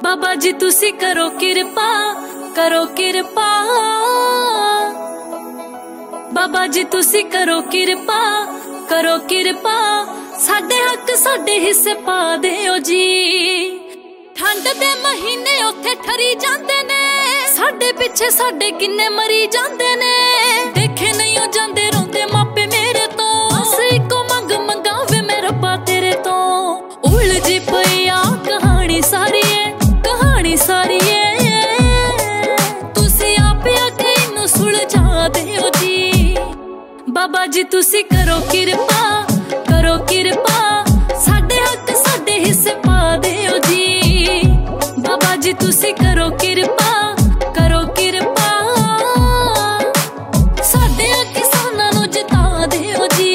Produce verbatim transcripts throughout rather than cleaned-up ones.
बाबा जी तुसी करो किरपा, करो किरपा। बाबा जी तुसी करो किरपा, करो किरपा। साडे हक साडे हिस्से पा दिओ जी। ठंड दे महीने उत्थे ठरी जांदे ने, साडे पिछे साडे किन्ने मरी जांदे ने। देखे नहीं हो जांदे रोंदे मापे मेरे तो, बस इको मंग मंगावे मैं रब्बा तेरे तो। उलझी पई आ कहानी सारी है, कहानी सारी है। तुसी आप आके इनू सुलझा दिओ जी। बाबा जी तुसी करो किरपा, करो किरपा। साडे हक साडे हिस्से पा दिओ जी। बाबा जी तुसी करो किरपा, करो किरपा। साडे किसानां नूं जिता दिओ जी।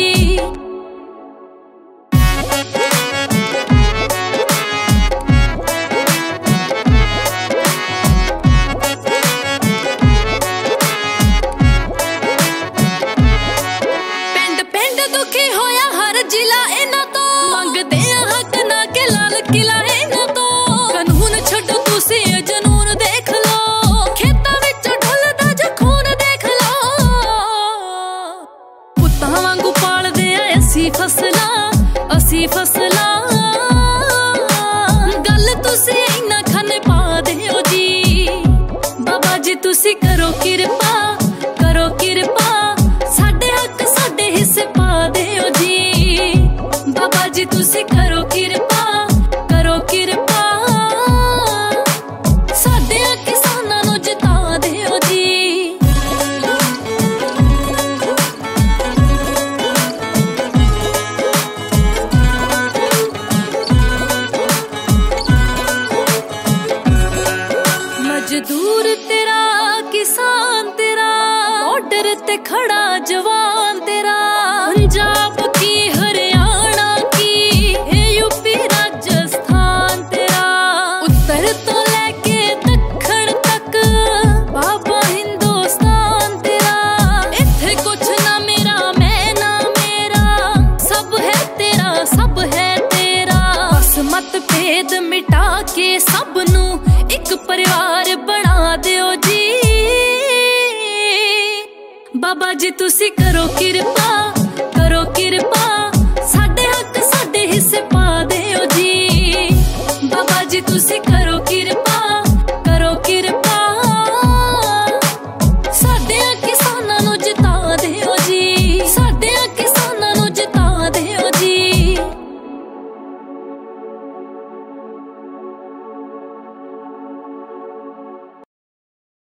पिंड पिंड दुखी होया हर जिला इन्हां तो, मंगदे हक ना के लाल किला इन्हां तो। कानून छड्डो तुसी जनून देख लो, खेतां विच ढुलदा जो खून देख लो। पुत्तां वांगू पालदे आ असी फसलां, असी फसलां। गल तुसी इन्ना खाने पा दिओ जी। बाबा जी तुसी करो किरपा, करो किरपा। साडे हक साडे हिस्से पा दिओ जी। बाबा जी तुसी करो किरपा, करो किरपा। साडे किसानां नूं जिता दिओ जी। मजदूर तेरा, किसान तेरा, बॉर्डर ते खड़ा जवान तेरा। पंजाब की, हरियाणा की, यूपी राजस्थान तेरा। उत्तर तो लेके दक्षिण तक बाबा हिंदुस्तान तेरा। इत्थे कुछ ना मेरा, मैं ना मेरा, सब है तेरा, सब है तेरा। बस मत भेद मिटा के सब नू एक परिवार बना दिओ जी। बाबा जी तुसी करो किरपा, करो किरपा। साडे हक साडे हिस्से पा दिओ जी। बाबा जी तुसी